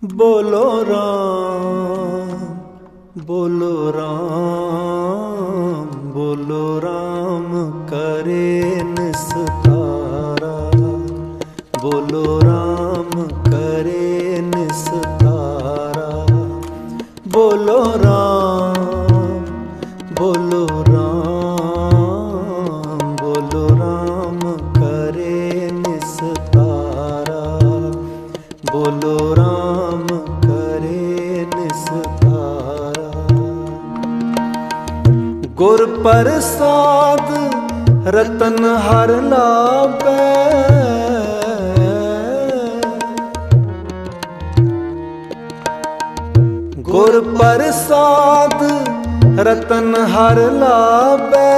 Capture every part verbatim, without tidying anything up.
बोलो राम बोलो राम बोलो राम करे निस्तारा। बोलो राम करे निस्तारा। बोलो राम बोलो राम बोलो राम करे निस्तारा। बोलो राम करे निस्तारा। गुर प्रसाद रतन हर लाभै। गुर प्रसाद रतन हर लाभै।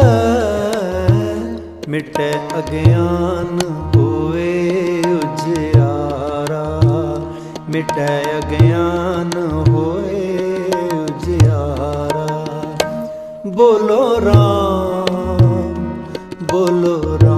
मिटे अज्ञान होए उजियारा। मिटे अज्ञान होए उजियारा। बोलो राम बोलो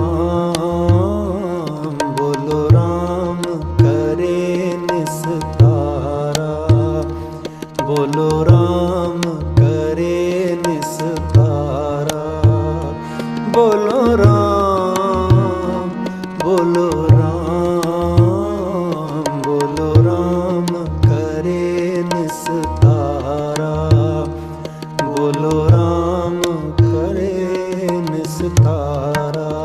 राम बोलो राम करे निस्तारा। बोलो राम करे निस्तारा। बोलो राम बोलो राम बोलो राम करे निस्तारा। बोलो राम करे निस्तारा।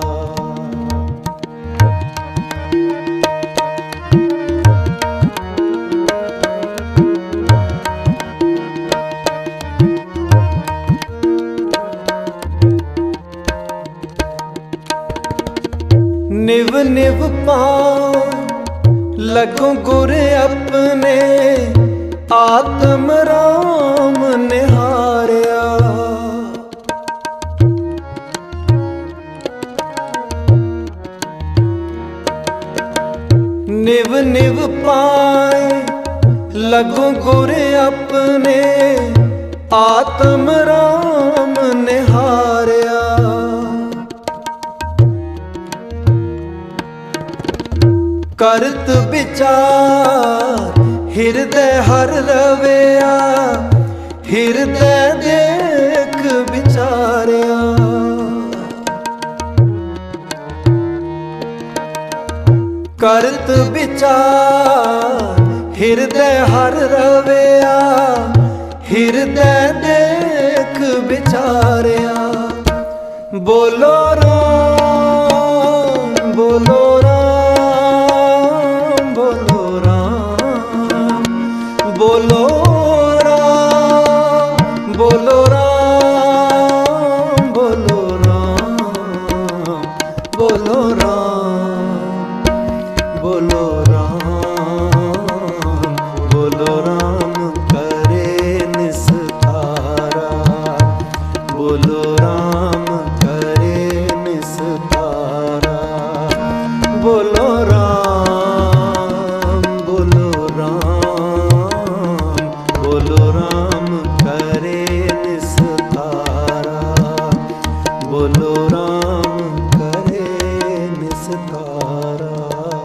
निव निव पाओ लगो गुर अपने। आत्म राम निहारिया। निव निव पाए लगो गुर अपने। आत्म राम निहारिया। करत विचार हृदय हर रवैया। हृदय देख विचारिया। करत विचार हृदय हर रवैया। हृदय देख विचारिया। बोलो राम बोलो राम बोलो राम बोलो राम बोलो राम बोलो राम बोलो राम बोलो राम बोलो राम करे निस्तारा। बोलो राम करे निस्तारा। बोलो राम बोलो राम बोलो राम करे निस्तारा। बोलो राम करे निस्तारा।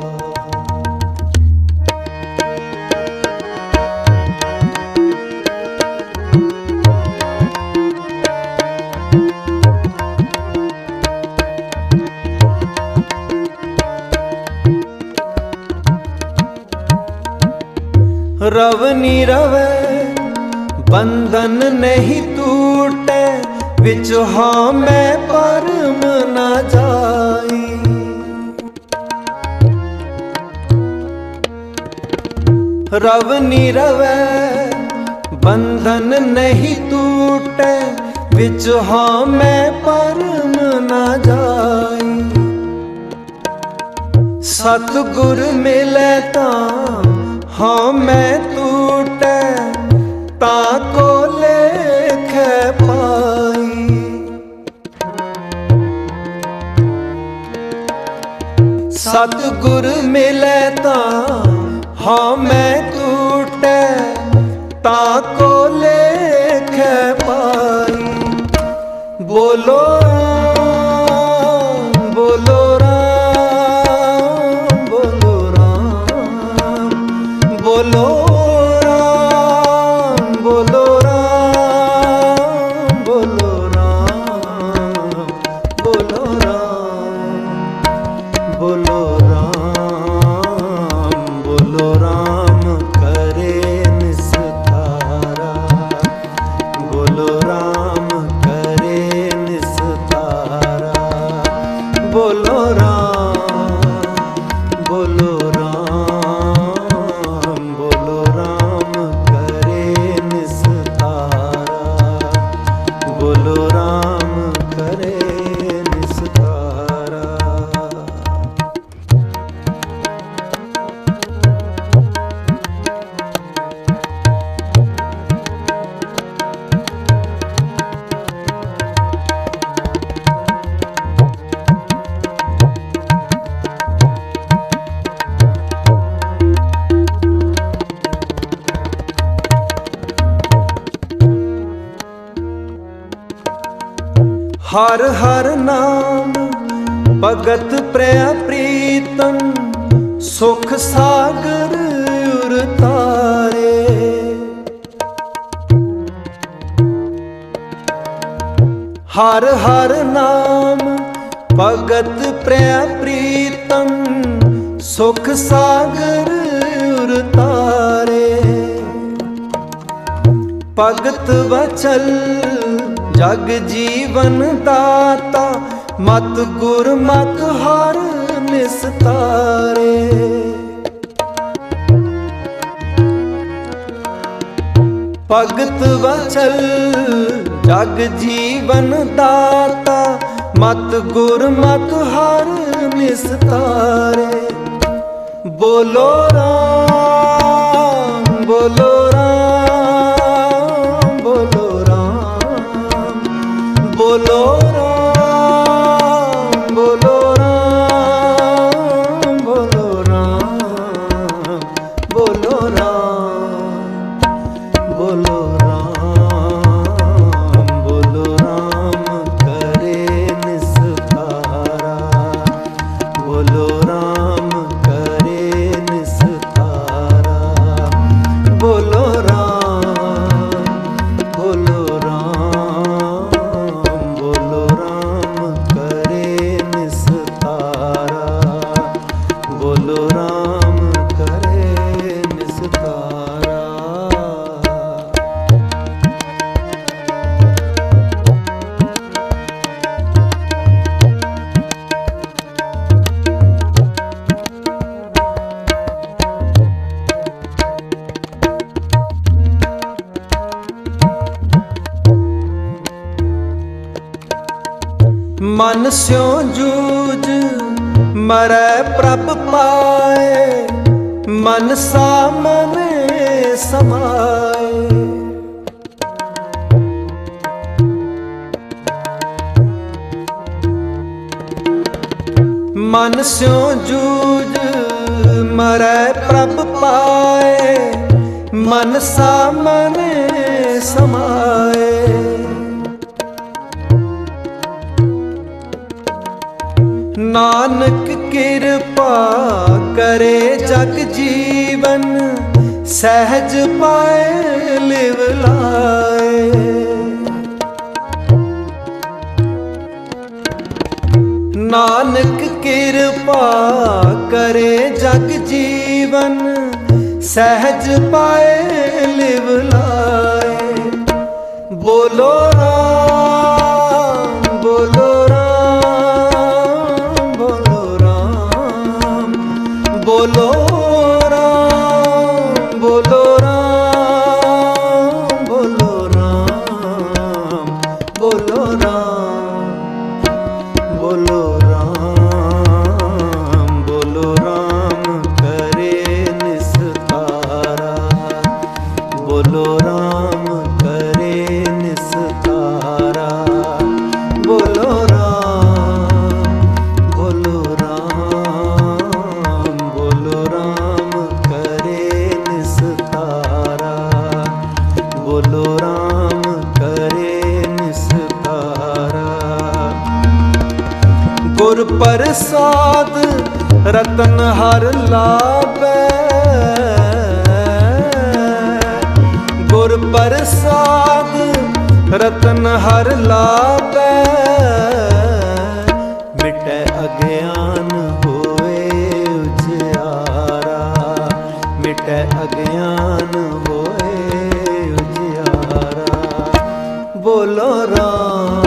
रव नीरवे बंधन नहीं टूटे। विच हाँ मैं परम न जाई। रव नीरवे बंधन नहीं टूटे। विच हाँ मैं परम न जाई। सतगुर मिले तां हाँ मैं टूटे। ताको लेख पाई। सतगुर मिले तां हाँ मैं टूटे। ताको लेख पाई। बोलो राम बोलो राम बोलो राम बोलो बोलो राम, बोलो राम करे निस्तारा, बोलो राम करे निस्तारा, बोलो राम, बोलो राम, बोलो राम करे निस्तारा, बोलो राम करे निस्तारा। हर हर नाम भगत प्रिय प्रीतम, सुख सागर उरतारे। हर हर नाम भगत प्रिय प्रीतम, सुख सागर उरतारे। भगत वचल जग जीवन दाता, मत गुर मत हर निस्तारे। भगत वचल जग जीवन दाता, मत गुर मत हर निस्तारे। बोलो राम, बोलो राम, बोलो राम, बोलो राम, बोलो राम, बोलो राम, बोलो राम, बोलो राम, बोलो राम करे निस्तारा, बोलो राम करे निस्तारा, बोलो राम, बोलो राम, बोलो राम करे निस्तारा, बोलो राम करे निस्तारा। मन स्यों जूझ मरै प्रभ पाए, मन सा मन समाए। मन स्यों जूझ मरै प्रभ पाए, मन सा मन समाए। नानक कृपा करे जग जीवन, सहज पाए लिव लाए। नानक कृपा करे जग जीवन, सहज पाए लिव लाए। बोलो राम, बोलो राम, बोलो राम, बोलो राम, बोलो राम, बोलो राम, बोलो राम, बोलो राम, बोलो राम करे निस्तारा, बोलो राम करे निस्तारा, बोलो राम, बोलो राम, बोलो राम करे निस्तारा, बोलो राम करे निस्तारा। गुर प्रसाद रतन हर लाभै, गुर प्रसाद रतन हर लाभै। मिटै अज्ञान होए मिटै अज्ञान होए उजियारा। बोलो राम